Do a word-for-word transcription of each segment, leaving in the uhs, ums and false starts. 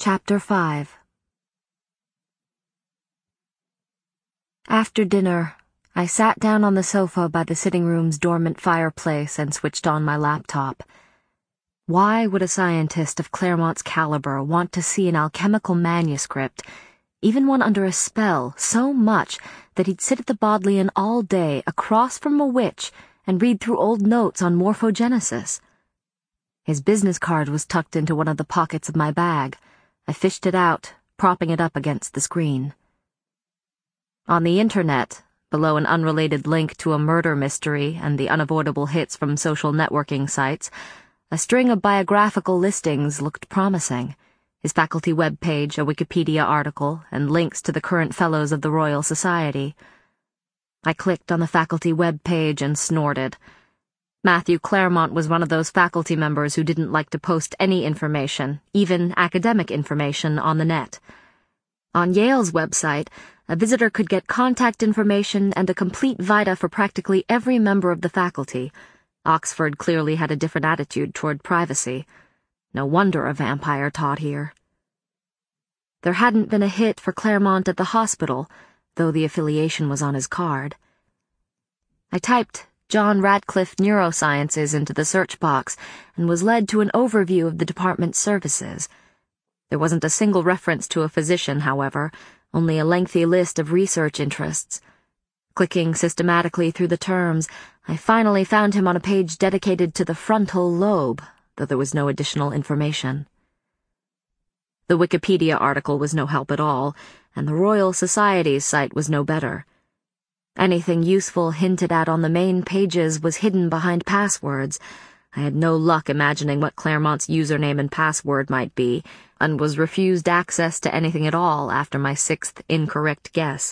Chapter five. After dinner, I sat down on the sofa by the sitting room's dormant fireplace and switched on my laptop. Why would a scientist of Claremont's caliber want to see an alchemical manuscript, even one under a spell, so much that he'd sit at the Bodleian all day across from a witch and read through old notes on morphogenesis? His business card was tucked into one of the pockets of my bag. I fished it out, propping it up against the screen. On the internet, below an unrelated link to a murder mystery and the unavoidable hits from social networking sites, a string of biographical listings looked promising. His faculty webpage, a Wikipedia article, and links to the current fellows of the Royal Society. I clicked on the faculty webpage and snorted. Matthew Claremont was one of those faculty members who didn't like to post any information, even academic information, on the net. On Yale's website, a visitor could get contact information and a complete vita for practically every member of the faculty. Oxford clearly had a different attitude toward privacy. No wonder a vampire taught here. There hadn't been a hit for Claremont at the hospital, though the affiliation was on his card. I typed John Radcliffe Neurosciences into the search box and was led to an overview of the department's services. There wasn't a single reference to a physician, however, only a lengthy list of research interests. Clicking systematically through the terms, I finally found him on a page dedicated to the frontal lobe, though there was no additional information. The Wikipedia article was no help at all, and the Royal Society's site was no better. Anything useful hinted at on the main pages was hidden behind passwords. I had no luck imagining what Claremont's username and password might be, and was refused access to anything at all after my sixth incorrect guess.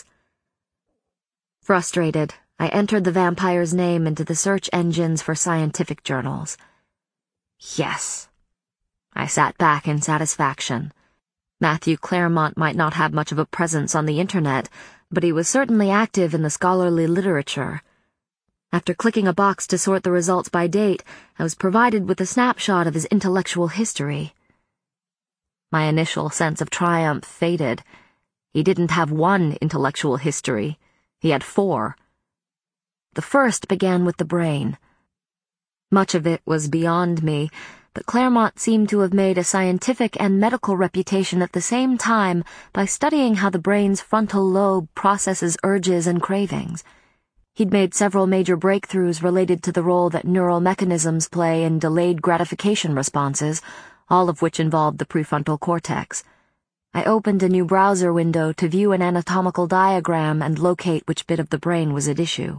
Frustrated, I entered the vampire's name into the search engines for scientific journals. Yes. I sat back in satisfaction. Matthew Claremont might not have much of a presence on the internet, but he was certainly active in the scholarly literature. After clicking a box to sort the results by date, I was provided with a snapshot of his intellectual history. My initial sense of triumph faded. He didn't have one intellectual history. He had four. The first began with the brain. Much of it was beyond me, but Claremont seemed to have made a scientific and medical reputation at the same time by studying how the brain's frontal lobe processes urges and cravings. He'd made several major breakthroughs related to the role that neural mechanisms play in delayed gratification responses, all of which involved the prefrontal cortex. I opened a new browser window to view an anatomical diagram and locate which bit of the brain was at issue.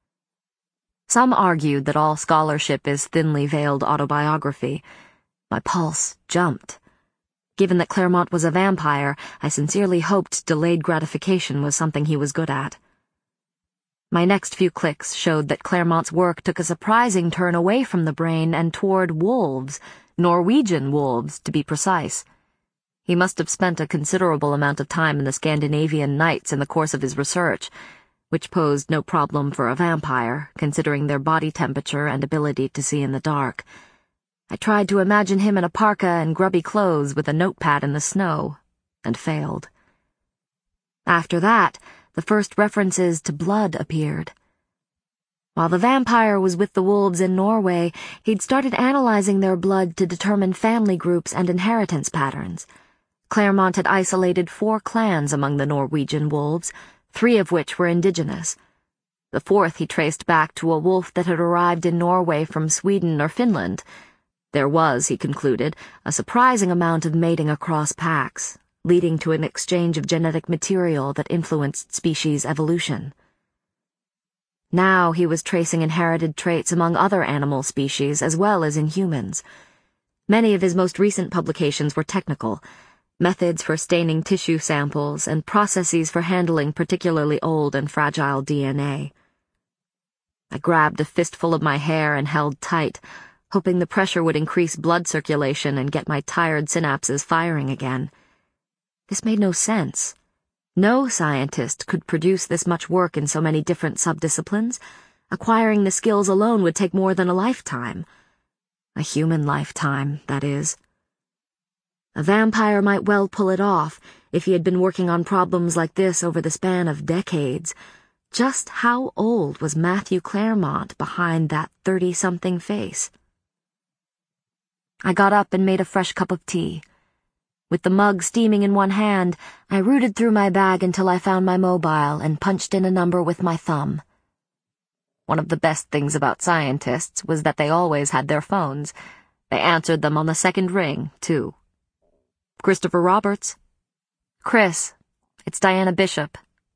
Some argued that all scholarship is thinly veiled autobiography. My pulse jumped. Given that Claremont was a vampire, I sincerely hoped delayed gratification was something he was good at. My next few clicks showed that Claremont's work took a surprising turn away from the brain and toward wolves, Norwegian wolves, to be precise. He must have spent a considerable amount of time in the Scandinavian nights in the course of his research, which posed no problem for a vampire, considering their body temperature and ability to see in the dark. I tried to imagine him in a parka and grubby clothes with a notepad in the snow, and failed. After that, the first references to blood appeared. While the vampire was with the wolves in Norway, he'd started analyzing their blood to determine family groups and inheritance patterns. Claremont had isolated four clans among the Norwegian wolves, three of which were indigenous. The fourth he traced back to a wolf that had arrived in Norway from Sweden or Finland. There was, he concluded, a surprising amount of mating across packs, leading to an exchange of genetic material that influenced species evolution. Now he was tracing inherited traits among other animal species as well as in humans. Many of his most recent publications were technical, methods for staining tissue samples, and processes for handling particularly old and fragile D N A. I grabbed a fistful of my hair and held tight, hoping the pressure would increase blood circulation and get my tired synapses firing again. This made no sense. No scientist could produce this much work in so many different subdisciplines. Acquiring the skills alone would take more than a lifetime. A human lifetime, that is. A vampire might well pull it off if he had been working on problems like this over the span of decades. Just how old was Matthew Clairmont behind that thirty-something face? I got up and made a fresh cup of tea. With the mug steaming in one hand, I rooted through my bag until I found my mobile and punched in a number with my thumb. One of the best things about scientists was that they always had their phones. They answered them on the second ring, too. Christopher Roberts. Chris, it's Diana Bishop.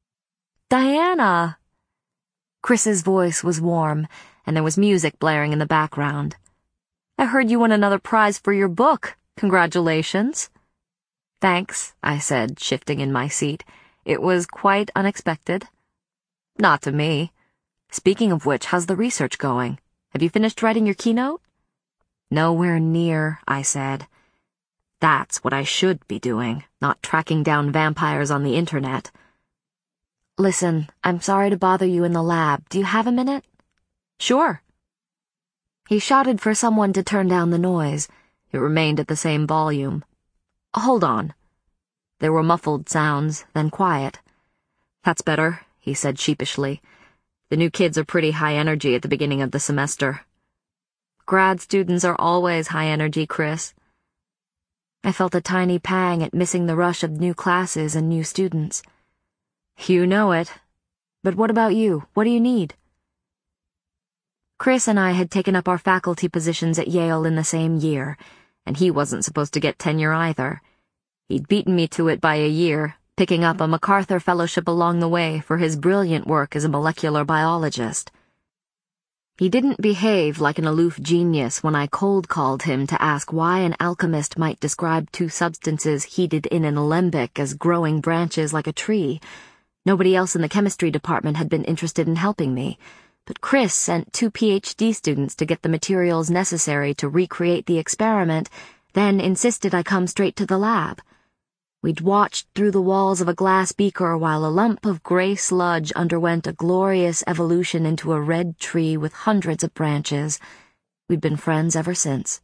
Diana! Chris's voice was warm, and there was music blaring in the background. I heard you won another prize for your book. Congratulations. Thanks, I said, shifting in my seat. It was quite unexpected. Not to me. Speaking of which, how's the research going? Have you finished writing your keynote? Nowhere near, I said. That's what I should be doing, not tracking down vampires on the internet. Listen, I'm sorry to bother you in the lab. Do you have a minute? Sure. He shouted for someone to turn down the noise. It remained at the same volume. Hold on. There were muffled sounds, then quiet. That's better, he said sheepishly. The new kids are pretty high energy at the beginning of the semester. Grad students are always high energy, Chris. I felt a tiny pang at missing the rush of new classes and new students. You know it. But what about you? What do you need? Chris and I had taken up our faculty positions at Yale in the same year, and he wasn't supposed to get tenure either. He'd beaten me to it by a year, picking up a MacArthur Fellowship along the way for his brilliant work as a molecular biologist. He didn't behave like an aloof genius when I cold-called him to ask why an alchemist might describe two substances heated in an alembic as growing branches like a tree. Nobody else in the chemistry department had been interested in helping me, but Chris sent two PhD students to get the materials necessary to recreate the experiment, then insisted I come straight to the lab. We'd watched through the walls of a glass beaker while a lump of gray sludge underwent a glorious evolution into a red tree with hundreds of branches. We'd been friends ever since.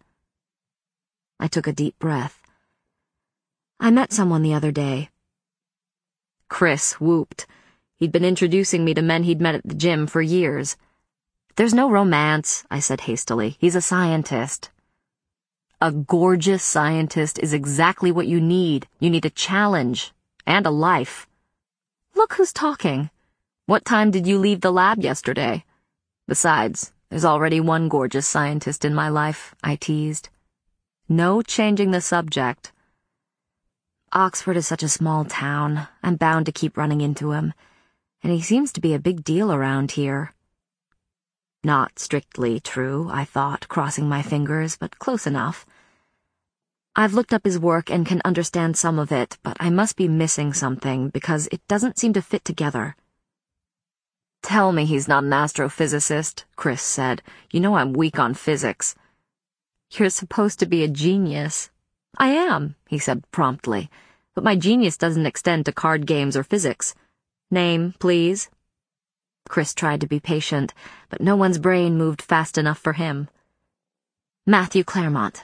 I took a deep breath. I met someone the other day. Chris whooped. He'd been introducing me to men he'd met at the gym for years. There's no romance, I said hastily. He's a scientist. A gorgeous scientist is exactly what you need. You need a challenge. And a life. Look who's talking. What time did you leave the lab yesterday? Besides, there's already one gorgeous scientist in my life, I teased. No changing the subject. Oxford is such a small town. I'm bound to keep running into him. And he seems to be a big deal around here. Not strictly true, I thought, crossing my fingers, but close enough. I've looked up his work and can understand some of it, but I must be missing something because it doesn't seem to fit together. Tell me he's not an astrophysicist, Chris said. You know I'm weak on physics. You're supposed to be a genius. I am, he said promptly, but my genius doesn't extend to card games or physics. Name, please. Chris tried to be patient, but no one's brain moved fast enough for him. Matthew Clairmont.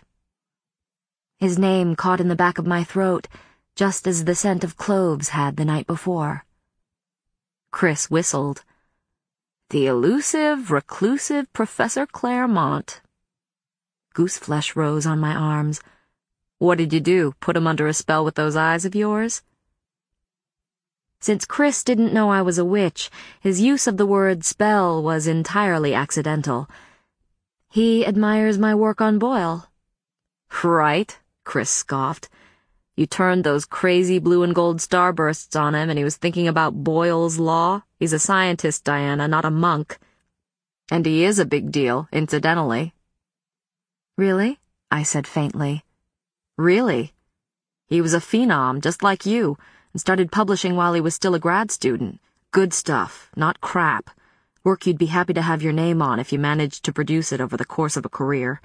His name caught in the back of my throat, just as the scent of cloves had the night before. Chris whistled. The elusive, reclusive Professor Clairmont. Gooseflesh rose on my arms. What did you do, put him under a spell with those eyes of yours? Since Chris didn't know I was a witch, his use of the word spell was entirely accidental. He admires my work on Boyle. Right, Chris scoffed. You turned those crazy blue and gold starbursts on him and he was thinking about Boyle's Law. He's a scientist, Diana, not a monk. And he is a big deal, incidentally. Really? I said faintly. Really? He was a phenom, just like you, and started publishing while he was still a grad student. Good stuff, not crap. Work you'd be happy to have your name on if you managed to produce it over the course of a career.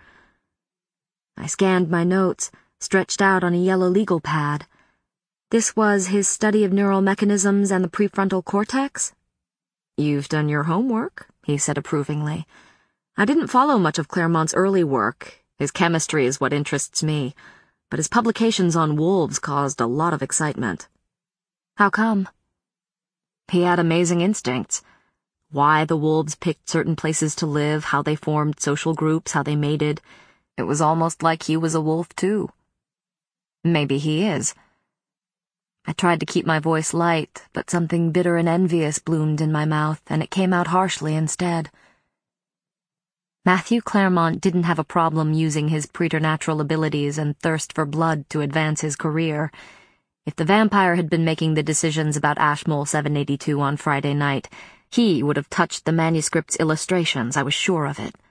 I scanned my notes, stretched out on a yellow legal pad. This was his study of neural mechanisms and the prefrontal cortex? You've done your homework, he said approvingly. I didn't follow much of Clairmont's early work. His chemistry is what interests me. but his publications on wolves caused a lot of excitement. How come? He had amazing instincts. Why the wolves picked certain places to live, how they formed social groups, how they mated. It was almost like he was a wolf, too. Maybe he is. I tried to keep my voice light, but something bitter and envious bloomed in my mouth, and it came out harshly instead. Matthew Clairmont didn't have a problem using his preternatural abilities and thirst for blood to advance his career. If the vampire had been making the decisions about Ashmole seven eighty-two on Friday night, he would have touched the manuscript's illustrations, I was sure of it.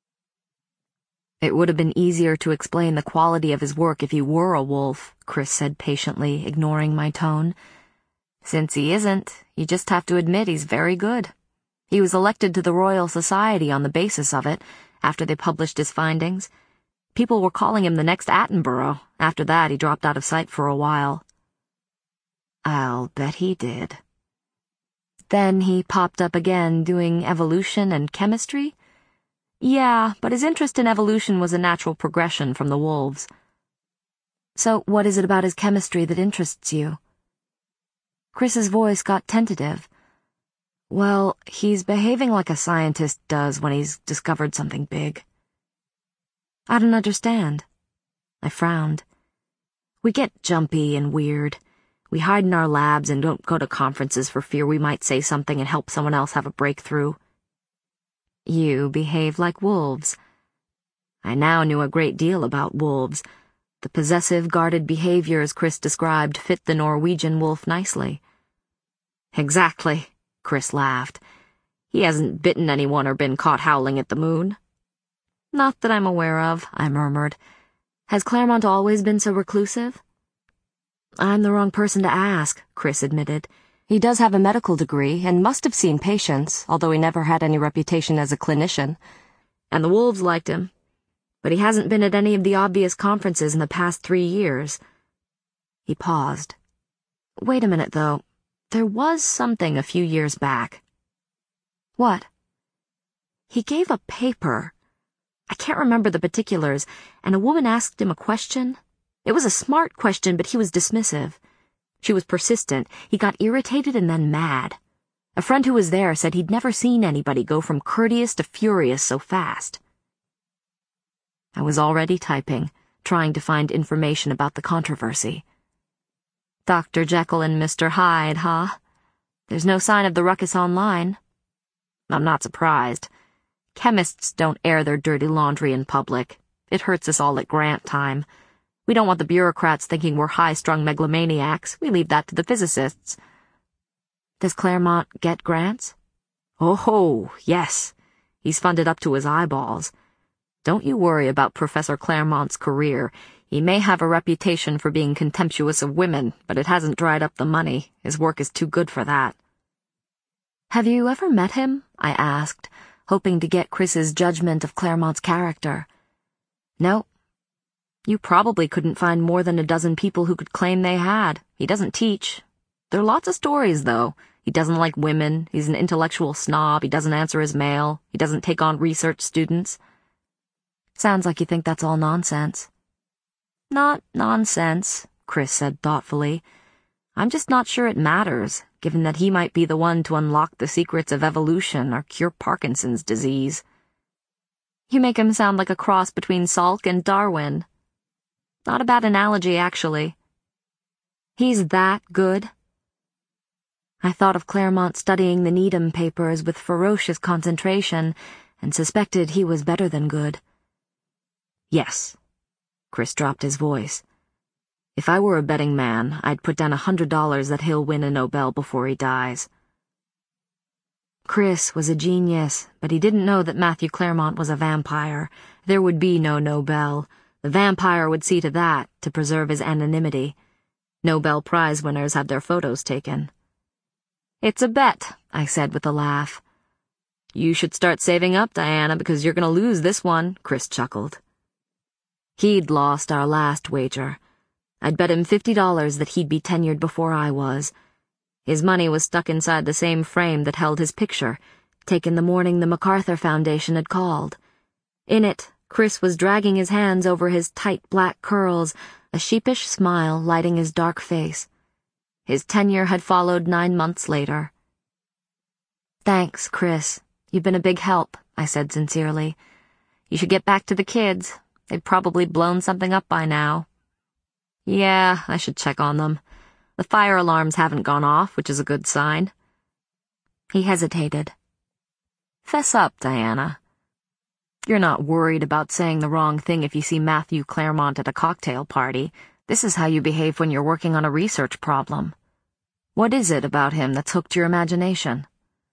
It would have been easier to explain the quality of his work if he were a wolf, Chris said patiently, ignoring my tone. Since he isn't, you just have to admit he's very good. He was elected to the Royal Society on the basis of it, after they published his findings. People were calling him the next Attenborough. After that, he dropped out of sight for a while. I'll bet he did. Then he popped up again, doing evolution and chemistry? Yeah, but his interest in evolution was a natural progression from the wolves. So what is it about his chemistry that interests you? Chris's voice got tentative. Well, he's behaving like a scientist does when he's discovered something big. I don't understand. I frowned. We get jumpy and weird. We hide in our labs and don't go to conferences for fear we might say something and help someone else have a breakthrough. You behave like wolves. I now knew a great deal about wolves. The possessive, guarded behaviors Chris described fit the Norwegian wolf nicely. Exactly, Chris laughed. He hasn't bitten anyone or been caught howling at the moon. Not that I'm aware of, I murmured. Has Clairmont always been so reclusive? I'm the wrong person to ask, Chris admitted. He does have a medical degree and must have seen patients, although he never had any reputation as a clinician. And the wolves liked him. But he hasn't been at any of the obvious conferences in the past three years. He paused. Wait a minute, though. There was something a few years back. What? He gave a paper. I can't remember the particulars, and a woman asked him a question. It was a smart question, but he was dismissive. She was persistent. He got irritated and then mad. A friend who was there said he'd never seen anybody go from courteous to furious so fast. I was already typing, trying to find information about the controversy. Doctor Jekyll and Mister Hyde, huh? There's no sign of the ruckus online. I'm not surprised. Chemists don't air their dirty laundry in public. It hurts us all at grant time. We don't want the bureaucrats thinking we're high-strung megalomaniacs. We leave that to the physicists. Does Clairmont get grants? Oh ho, yes. He's funded up to his eyeballs. Don't you worry about Professor Clairmont's career. He may have a reputation for being contemptuous of women, but it hasn't dried up the money. His work is too good for that. Have you ever met him? I asked, hoping to get Chris's judgment of Clairmont's character. No. You probably couldn't find more than a dozen people who could claim they had. He doesn't teach. There are lots of stories, though. He doesn't like women. He's an intellectual snob. He doesn't answer his mail. He doesn't take on research students. Sounds like you think that's all nonsense. Not nonsense, Chris said thoughtfully. I'm just not sure it matters, given that he might be the one to unlock the secrets of evolution or cure Parkinson's disease. You make him sound like a cross between Salk and Darwin. Not a bad analogy, actually. He's that good? I thought of Clairmont studying the Needham papers with ferocious concentration and suspected he was better than good. Yes. Chris dropped his voice. If I were a betting man, I'd put down a hundred dollars that he'll win a Nobel before he dies. Chris was a genius, but he didn't know that Matthew Clairmont was a vampire. There would be no Nobel. The vampire would see to that, to preserve his anonymity. Nobel Prize winners have their photos taken. It's a bet, I said with a laugh. You should start saving up, Diana, because you're going to lose this one, Chris chuckled. He'd lost our last wager. I'd bet him fifty dollars that he'd be tenured before I was. His money was stuck inside the same frame that held his picture, taken the morning the MacArthur Foundation had called. In it, Chris was dragging his hands over his tight black curls, a sheepish smile lighting his dark face. His tenure had followed nine months later. "Thanks, Chris. You've been a big help," I said sincerely. "You should get back to the kids. They've probably blown something up by now." "Yeah, I should check on them. The fire alarms haven't gone off, which is a good sign." He hesitated. "Fess up, Diana. You're not worried about saying the wrong thing if you see Matthew Clairmont at a cocktail party. This is how you behave when you're working on a research problem. What is it about him that's hooked your imagination?"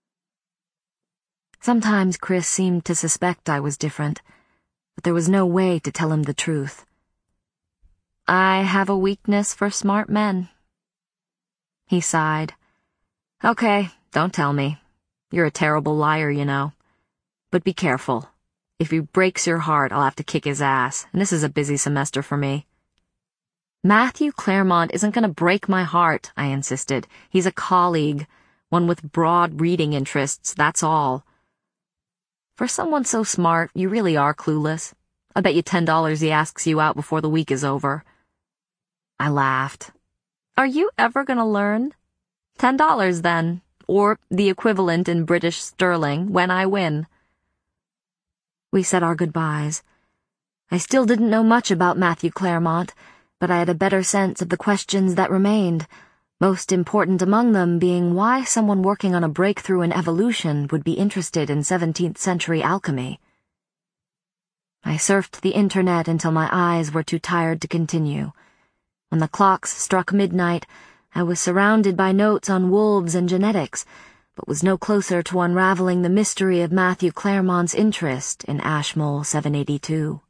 Sometimes Chris seemed to suspect I was different, but there was no way to tell him the truth. "I have a weakness for smart men." He sighed. "Okay, don't tell me. You're a terrible liar, you know. But be careful. If he breaks your heart, I'll have to kick his ass, and this is a busy semester for me." "Matthew Clairmont isn't going to break my heart," I insisted. "He's a colleague, one with broad reading interests, that's all." "For someone so smart, you really are clueless. I bet you ten dollars he asks you out before the week is over." I laughed. "Are you ever going to learn? Ten dollars, then, or the equivalent in British sterling when I win." We said our goodbyes. I still didn't know much about Matthew Clairmont, but I had a better sense of the questions that remained, most important among them being why someone working on a breakthrough in evolution would be interested in seventeenth century alchemy. I surfed the internet until my eyes were too tired to continue. When the clocks struck midnight, I was surrounded by notes on wolves and genetics, but was no closer to unraveling the mystery of Matthew Clairmont's interest in Ashmole seven eighty-two.